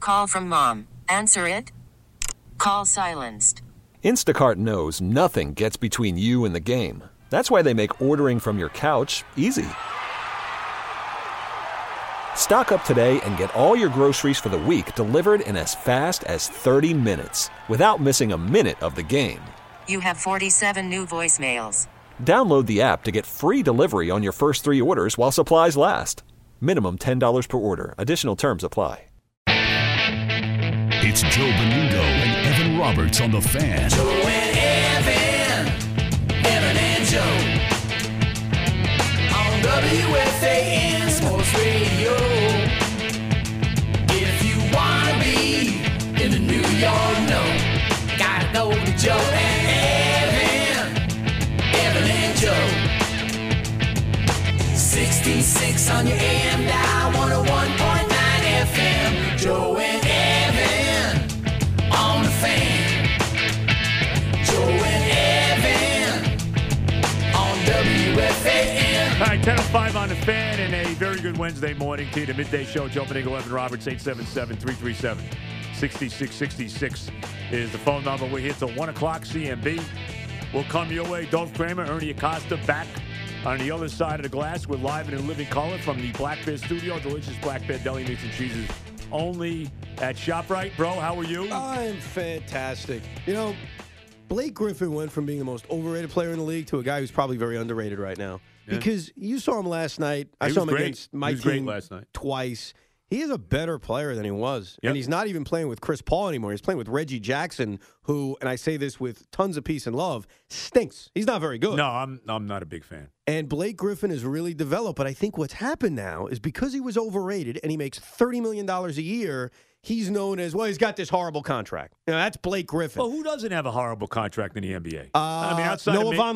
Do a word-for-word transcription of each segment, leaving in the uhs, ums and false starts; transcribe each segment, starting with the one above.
Call from mom. Answer it. Call silenced. Instacart knows nothing gets between you and the game. That's why they make ordering from your couch easy. Stock up today and get all your groceries for the week delivered in as fast as thirty minutes without missing a minute of the game. You have forty-seven new voicemails. Download the app to get free delivery on your first three orders while supplies last. Minimum ten dollars per order. Additional terms apply. It's Joe Benundo and Evan Roberts on The Fan. Joe and Evan, Evan and Joe. On W F A N Sports Radio. If you want to be in the New York know, gotta go to Joe and Evan, Evan and Joe. sixty-six on your A M dial, one oh one point nine F M. Joe and Evan on The Fan. Joe and Evan on W F A N. All right, ten oh five on The Fan, and a very good Wednesday morning to you. The midday show, Joe Benundo, Evan Roberts, eight seven seven, three three seven, six six six six is the phone number. We're here till one o'clock, C M B. We'll come your way. Dolph Kramer, Ernie Acosta back on the other side of the glass. We're live and in living color from the Black Bear Studio. Delicious Black Bear Deli Meats and Cheeses only at ShopRite. Bro, how are you? I'm fantastic. You know, Blake Griffin went from being the most overrated player in the league to a guy who's probably very underrated right now. Yeah. Because you saw him last night. I He saw was him great. against my He was team great last night. twice. He is a better player than he was. Yep. And he's not even playing with Chris Paul anymore. He's playing with Reggie Jackson, who, and I say this with tons of peace and love, stinks. He's not very good. No, I'm I'm not a big fan. And Blake Griffin has really developed. But I think what's happened now is because he was overrated and he makes thirty million dollars a year, he's known as, well, he's got this horrible contract. You know, that's Blake Griffin. Well, who doesn't have a horrible contract in the N B A? Uh, I mean, outside Noah of me,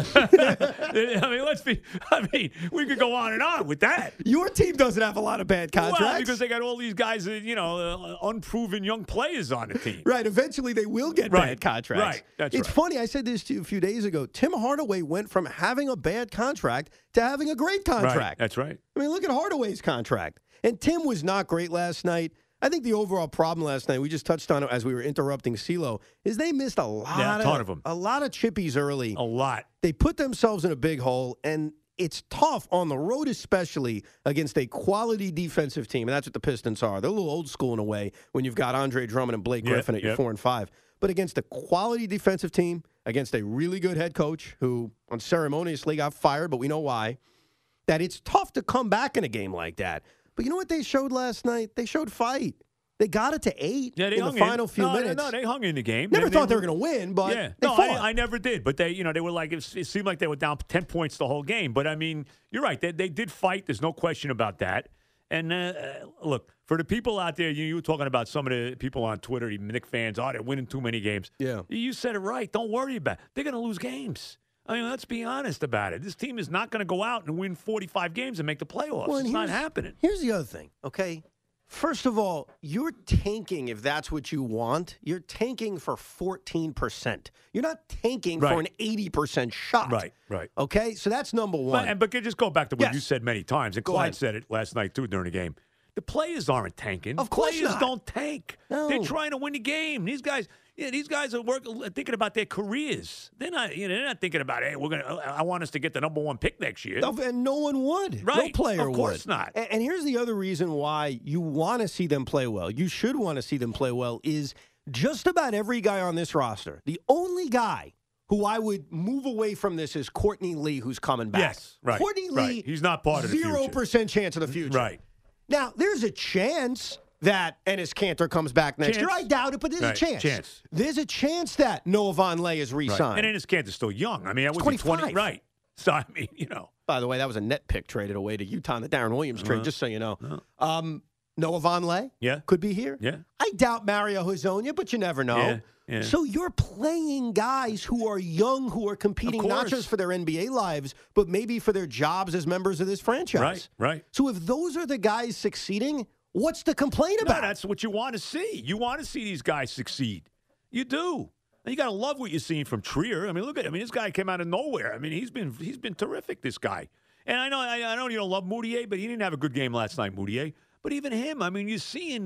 Vonleh. I mean, let's be. I mean, we could go on and on with that. Your team doesn't have a lot of bad contracts. Well, because they got all these guys, uh, you know, uh, unproven young players on the team. Right. Eventually, they will get Right. bad contracts. Right. That's it's right. funny. I said this to you a few days ago. Tim Hardaway went from having a bad contract to having a great contract. Right. That's right. I mean, look at Hardaway's contract. And Tim was not great last night. I think the overall problem last night, we just touched on it as we were interrupting CeeLo, is they missed a lot Yeah, a of, ton of 'em. a lot of chippies early. A lot. They put themselves in a big hole, and it's tough on the road, especially against a quality defensive team. And that's what the Pistons are. They're a little old school in a way when you've got Andre Drummond and Blake Yep, Griffin at your yep. four and five. But against a quality defensive team, against a really good head coach who unceremoniously got fired, but we know why, that it's tough to come back in a game like that. But you know what they showed last night? They showed fight. They got it to eight Yeah, they in hung the final in. few no, minutes. No, they hung in the game. Never they, thought they were going to win, but yeah. they no, fought. I, I never did. But they, you know, they were like it, it seemed like they were down ten points the whole game. But I mean, you're right. They, they did fight. There's no question about that. And uh, look, for the people out there, you, you were talking about some of the people on Twitter, even Knicks fans. Oh, they're winning too many games. Yeah, you said it right. Don't worry about it. They're going to lose games. I mean, let's be honest about it. This team is not going to go out and win forty-five games and make the playoffs. Well, it's not here's- happening. Here's the other thing, okay? First of all, you're tanking, if that's what you want, you're tanking for fourteen percent. You're not tanking Right. for an eighty percent shot. Right, right. Okay? So that's number one. But, and, but just go back to what Yes. you said many times, and Go Clyde ahead. said it last night, too, during the game. The players aren't tanking. Of course players not. don't tank. No. They're trying to win the game. These guys, yeah, these guys are working, thinking about their careers. They're not, you know, they're not thinking about, hey, we're gonna. I want us to get the number one pick next year. And no one would. No Right. player would. Of course not. And, and here's the other reason why you want to see them play well. You should want to see them play well is just about every guy on this roster. The only guy who I would move away from this is Courtney Lee, who's coming back. Yes, right. Courtney right. Lee, He's not part of the zero future. percent chance of the future. Right. Now, there's a chance that Ennis Cantor comes back next Chance. year. I doubt it, but there's Right. a chance. Chance. There's a chance that Noah Vonleh is Right. re-signed. And Ennis Cantor's still young. I mean, I was twenty-five. twenty. Right. So, I mean, you know. By the way, that was a net pick traded away to Utah in the Darren Williams trade, Uh-huh. just so you know. Uh-huh. Um, Noah Vonleh Yeah. could be here. Yeah. I doubt Mario Hazonia, but you never know. Yeah. Yeah. So you're playing guys who are young, who are competing not course. just for their N B A lives, but maybe for their jobs as members of this franchise. Right. Right. So if those are the guys succeeding, what's to complain No, about? that's what you want to see. You want to see these guys succeed. You do. And you got to love what you're seeing from Trier. I mean, look at. I mean, this guy came out of nowhere. I mean, he's been he's been terrific. This guy. And I know I, I know you don't love Moutier, but he didn't have a good game last night, Moutier. But even him, I mean, you're seeing,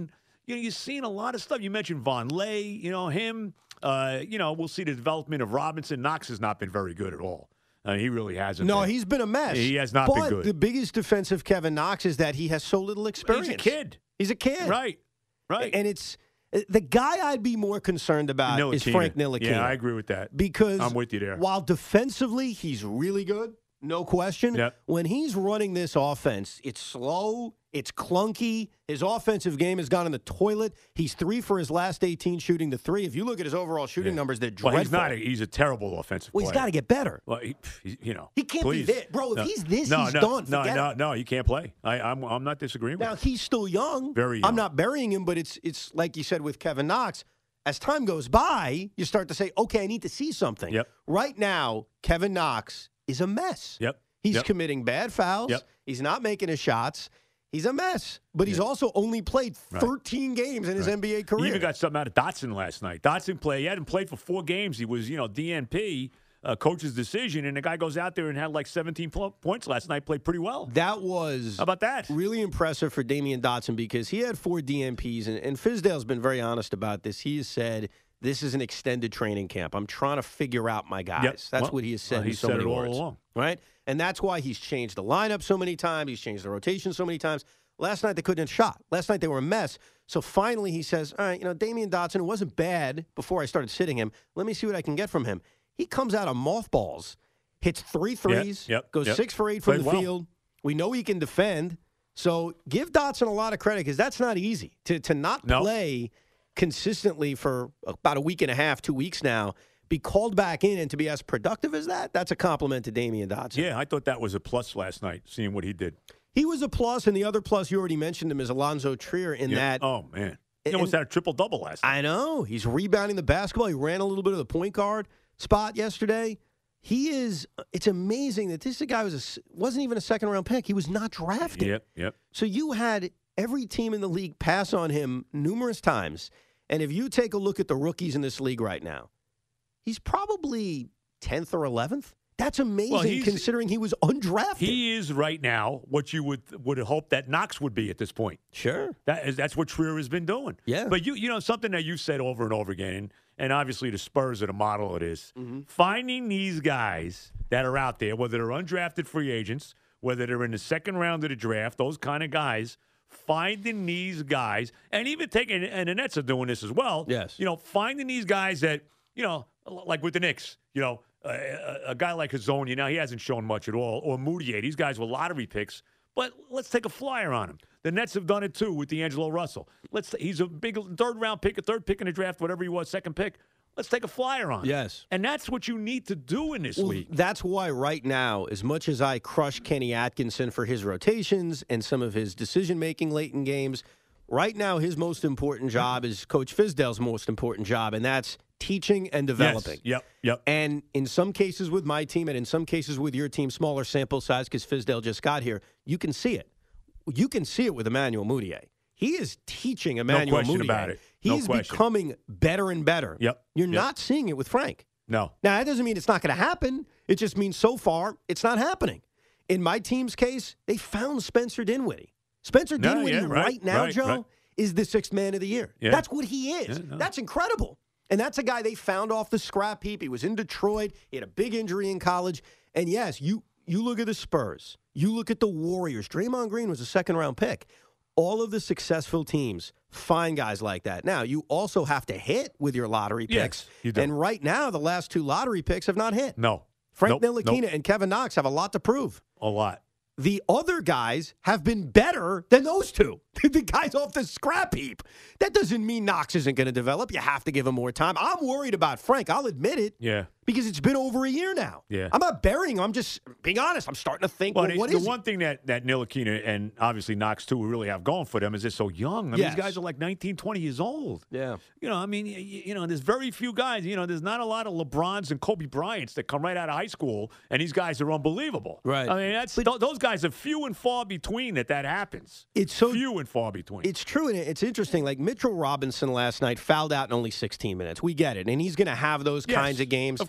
you know, you're seeing a lot of stuff. You mentioned Von Lay, you know, him. Uh, you know, we'll see the development of Robinson. Knox has not been very good at all. Uh, he really hasn't. No, been. he's been a mess. He has not but been good. The biggest defense of Kevin Knox is that he has so little experience. He's a kid. He's a kid. Right. Right. And it's the guy I'd be more concerned about Ntilikina. is Frank Ntilikina. Yeah, I agree with that. Because I'm with you there. While defensively he's really good, no question. Yep. When he's running this offense, it's slow, it's clunky. His offensive game has gone in the toilet. He's three for his last eighteen shooting the three. If you look at his overall shooting Yeah. numbers, they're dreadful. Well, he's not. A, he's a terrible offensive Well, player. he's got to get better. Well, he, he, you know, He can't please. be this. Bro, if no. he's this, no, he's no, done. No, Forget no, it. no, he can't play. I, I'm, I'm not disagreeing with Now, you. he's still young. Very young. I'm not burying him, but it's it's like you said with Kevin Knox. As time goes by, you start to say, okay, I need to see something. Yep. Right now, Kevin Knox is a mess. Yep. He's Yep. committing bad fouls. Yep. He's not making his shots. He's a mess. But he's Yeah. also only played Right. thirteen games in his Right. N B A He career. even got something out of Dotson last night. Dotson play. He hadn't played for four games. He was, you know, D N P, uh, coach's decision, and the guy goes out there and had like seventeen pl- points last night. Played pretty well. that was How about that? really impressive for Damian Dotson because he had four D N Ps, and, and Fizdale's been very honest about this. He has said, this is an extended training camp. I'm trying to figure out my guys. Yep. That's Well, what he has said well, he in so said many it all words. along. Right? And that's why he's changed the lineup so many times. He's changed the rotation so many times. Last night they couldn't have shot. Last night they were a mess. So finally he says, all right, you know, Damian Dotson, it wasn't bad before I started sitting him. Let me see what I can get from him. He comes out of mothballs, hits three threes, yep, goes yep. six for eight from Played the well. field. We know he can defend. So give Dotson a lot of credit because that's not easy. To, to not No. play consistently for about a week and a half, two weeks now, be called back in and to be as productive as that, that's a compliment to Damian Dotson. Yeah, I thought that was a plus last night, seeing what he did. He was a plus, and the other plus, you already mentioned him, is Alonzo Trier in Yeah. that. Oh, man. He And- almost had a triple-double last night. I know. He's rebounding the basketball. He ran a little bit of the point guard spot yesterday. He is, it's amazing that this guy was a, s- wasn't even a second-round pick. He was not drafted. Yep, yep. So you had every team in the league pass on him numerous times. And if you take a look at the rookies in this league right now, he's probably tenth or eleventh. That's amazing Well, he's- considering he was undrafted. He is right now what you would would hope that Knox would be at this point. sure. That is, that's what Trier has been doing. Yeah. But you you know something that you've said over and over again, and, and obviously the Spurs are the model of this. Mm-hmm. Finding these guys that are out there, whether they're undrafted free agents, whether they're in the second round of the draft, those kind of guys, finding these guys, and even taking, and the Nets are doing this as well. Yes. You know, finding these guys that, you know, like with the Knicks, you know, a, a, a guy like Hazonia, now he hasn't shown much at all, or Moutier, these guys were lottery picks. But let's take a flyer on him. The Nets have done it too with D'Angelo Russell. Let's he's a big third round pick, a third pick in the draft, whatever he was, second pick. Let's take a flyer on him. Yes. And that's what you need to do in this Well, league. that's why right now, as much as I crush Kenny Atkinson for his rotations and some of his decision-making late in games, right now his most important job is Coach Fizdale's most important job, and that's teaching and developing. Yes. Yep. Yep. And in some cases with my team and in some cases with your team, smaller sample size because Fizdale just got here, you can see it. You can see it with Emmanuel Mudiay. He is teaching Emmanuel question Mudiay. about it. No He's question. becoming better and better. Yep. You're Yep. not seeing it with Frank. No. Now, that doesn't mean it's not going to happen. It just means so far it's not happening. In my team's case, they found Spencer Dinwiddie. Spencer No, Dinwiddie yeah, right, right, now, right, Joe, right. is the sixth man of the year. Yeah. That's what he is. Yeah, no. That's incredible. And that's a guy they found off the scrap heap. He was in Detroit. He had a big injury in college. And yes, you you look at the Spurs. You look at the Warriors. Draymond Green was a second-round pick. All of the successful teams find guys like that. Now, you also have to hit with your lottery picks. Yes, you do. And right now, the last two lottery picks have not hit. No. Frank Nope, Ntilikina nope. and Kevin Knox have a lot to prove. A lot. The other guys have been better than those two. The guys off the scrap heap. That doesn't mean Knox isn't going to develop. You have to give him more time. I'm worried about Frank. I'll admit it. Yeah. Because it's been over a year now. Yeah. I'm not burying him. I'm just being honest. I'm starting to think, well, Well, what the is one thing that, that Ntilikina and obviously Knox, too, really have going for them is they're so young. I mean, Yes. these guys are like nineteen, twenty years old. Yeah. You know, I mean, you, you know, there's very few guys. You know, there's not a lot of LeBrons and Kobe Bryants that come right out of high school, and these guys are unbelievable. Right. I mean, that's th- those guys are few and far between that that happens. It's so few and far between. It's true, and it's interesting. Like Mitchell Robinson last night fouled out in only sixteen minutes. We get it, and he's going to have those Yes, kinds of games. of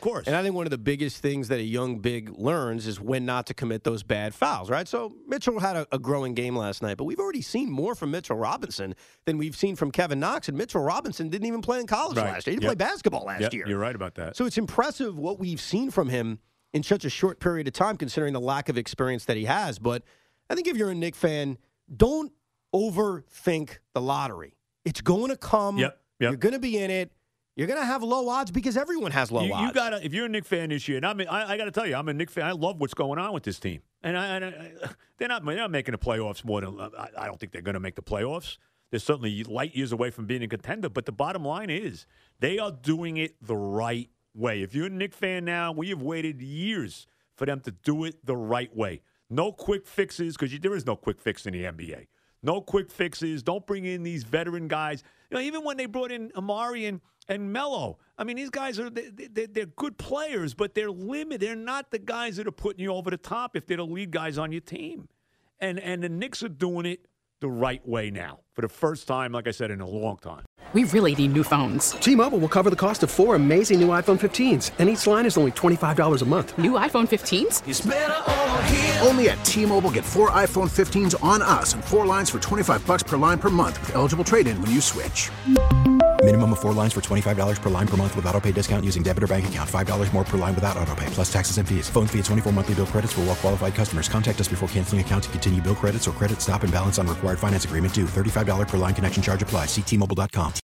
course. And I think one of the biggest things that a young big learns is when not to commit those bad fouls, right? So Mitchell had a, a growing game last night, but we've already seen more from Mitchell Robinson than we've seen from Kevin Knox. And Mitchell Robinson didn't even play in college Right. last year. He didn't Yep. play basketball last Yep, year. You're right about that. So it's impressive what we've seen from him in such a short period of time, considering the lack of experience that he has. But I think if you're a Knick fan, don't overthink the lottery. It's going to come. Yep, yep. You're going to be in it. You're going to have low odds because everyone has low you, odds. You gotta, if you're a Knick fan this year, and I mean, I, I got to tell you, I'm a Knick fan. I love what's going on with this team, and, I, and I, they're not they're not making the playoffs more than I, I don't think they're going to make the playoffs. They're certainly light years away from being a contender, but the bottom line is they are doing it the right way. If you're a Knick fan now, we have waited years for them to do it the right way. No quick fixes, because there is no quick fix in the N B A. No quick fixes. Don't bring in these veteran guys. You know, even when they brought in Amari and, and Melo, I mean, these guys are they, they, they're good players, but they're limited. They're not the guys that are putting you over the top if they're the lead guys on your team. And and the Knicks are doing it the right way now for the first time, like I said, in a long time. We really need new phones. T-Mobile will cover the cost of four amazing new iPhone fifteens, and each line is only twenty-five dollars a month. New iPhone fifteens? It's better over here. Only at T-Mobile, get four iPhone fifteens on us and four lines for twenty-five bucks per line per month with eligible trade-in when you switch. Minimum of four lines for twenty-five dollars per line per month with autopay discount using debit or bank account. five dollars more per line without autopay, plus taxes and fees. Phone fee at twenty-four monthly bill credits for well-qualified customers. Contact us before canceling account to continue bill credits or credit stop and balance on required finance agreement due. thirty-five dollars per line connection charge applies. See T Mobile dot com.